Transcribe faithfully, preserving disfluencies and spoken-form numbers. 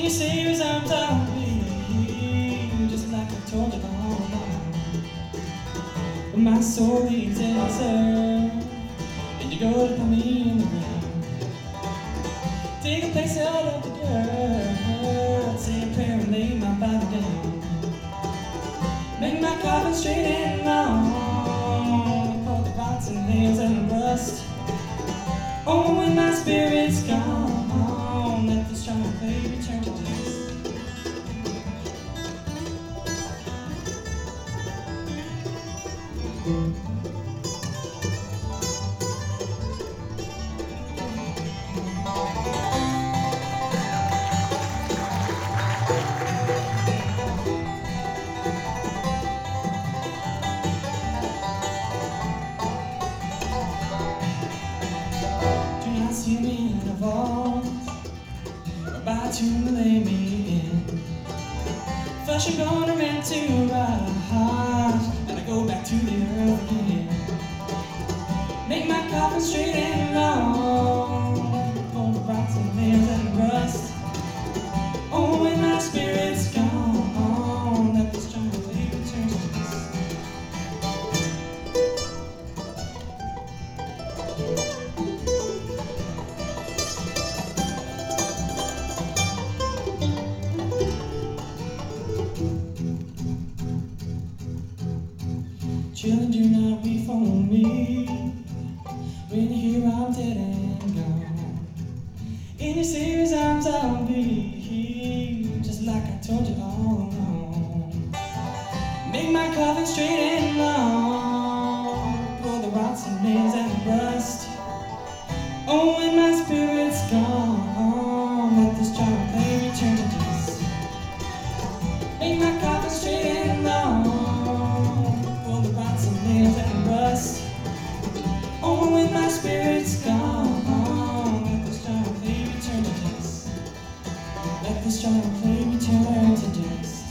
you say his arms I'll be just like I told you all along. But my soul leaves in reserve, and you go to put me in the ground. Take a place out of the dirt, say a prayer and lay my body down. Make my coffin straight and long, for the rots and nails and the rust. Oh, when my spirit's gone, let the strong clay return to dust. See me in a vault, about to lay me in. Flesh and bone are meant to rise, and I go back to the earth again. Make my coffin straight and long, full of rocks and nails and rust. Oh, when my spirit's gone, let the strong clay return to dust. Children, do not weep for me when you hear I'm dead and gone. In your Savior's arms I'll be, just like I told you all along. Make my coffin straight and long, pull the rots and nails and the rust. Oh, when my spirit's gone, let this jar of clay return to dust. Make my coffin straight and long, pull the rots and nails and rust. Oh, when my spirit's gone, let this jar of clay return to dust. Let this jar of clay return to dust.